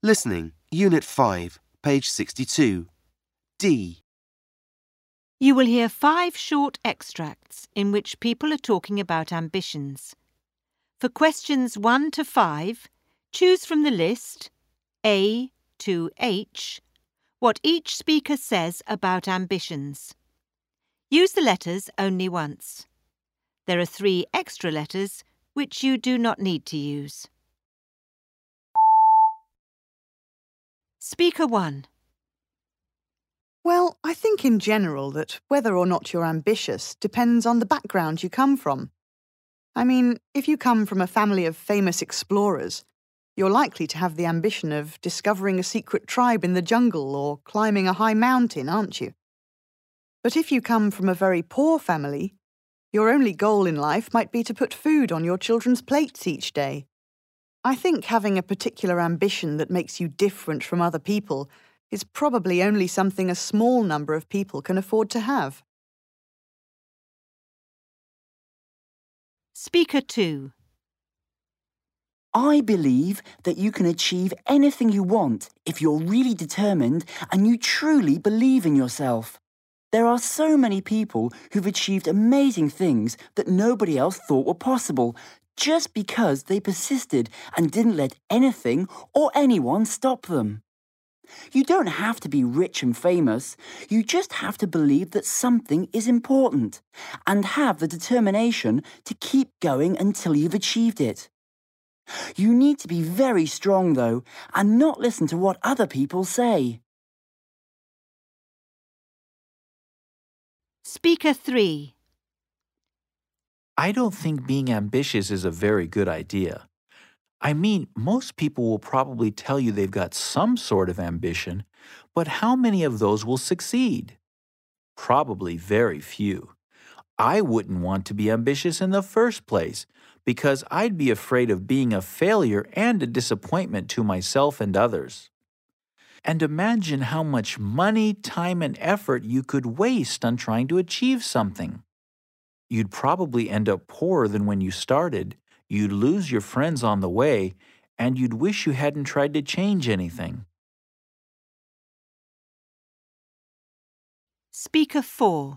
Listening, Unit 5, page 62. D. You will hear 5 short extracts in which people are talking about ambitions. For questions 1 to 5, choose from the list, A to H, what each speaker says about ambitions. Use the letters only once. There are 3 extra letters which you do not need to use. Speaker 1. Well, I think in general that whether or not you're ambitious depends on the background you come from. I mean, if you come from a family of famous explorers, you're likely to have the ambition of discovering a secret tribe in the jungle or climbing a high mountain, aren't you? But if you come from a very poor family, your only goal in life might be to put food on your children's plates each day. I think having a particular ambition that makes you different from other people is probably only something a small number of people can afford to have. Speaker 2. I believe that you can achieve anything you want if you're really determined and you truly believe in yourself. There are so many people who've achieved amazing things that nobody else thought were possible just because they persisted and didn't let anything or anyone stop them. You don't have to be rich and famous. You just have to believe that something is important and have the determination to keep going until you've achieved it. You need to be very strong, though, and not listen to what other people say. Speaker 3. I don't think being ambitious is a very good idea. I mean, most people will probably tell you they've got some sort of ambition, but how many of those will succeed? Probably very few. I wouldn't want to be ambitious in the first place because I'd be afraid of being a failure and a disappointment to myself and others. And imagine how much money, time, and effort you could waste on trying to achieve something. You'd probably end up poorer than when you started, you'd lose your friends on the way, and you'd wish you hadn't tried to change anything. Speaker 4.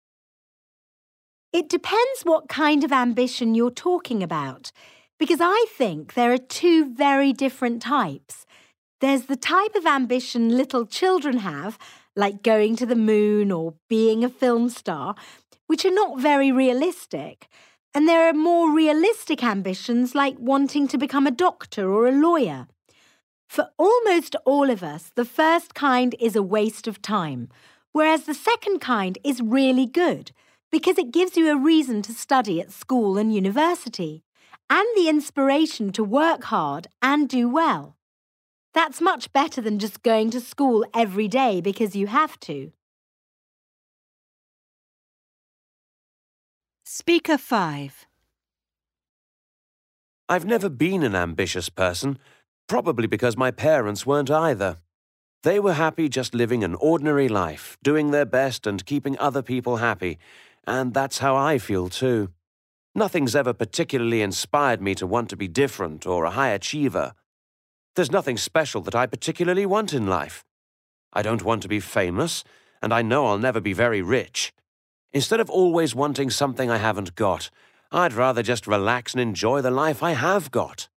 It depends what kind of ambition you're talking about, because I think there are 2 very different types. There's the type of ambition little children have, like going to the moon or being a film star, which are not very realistic. And there are more realistic ambitions like wanting to become a doctor or a lawyer. For almost all of us, the first kind is a waste of time, whereas the second kind is really good because it gives you a reason to study at school and university and the inspiration to work hard and do well. That's much better than just going to school every day because you have to. Speaker 5. I've never been an ambitious person, probably because my parents weren't either. They were happy just living an ordinary life, doing their best and keeping other people happy, and that's how I feel too. Nothing's ever particularly inspired me to want to be different or a high achiever. There's nothing special that I particularly want in life. I don't want to be famous, and I know I'll never be very rich. Instead of always wanting something I haven't got, I'd rather just relax and enjoy the life I have got.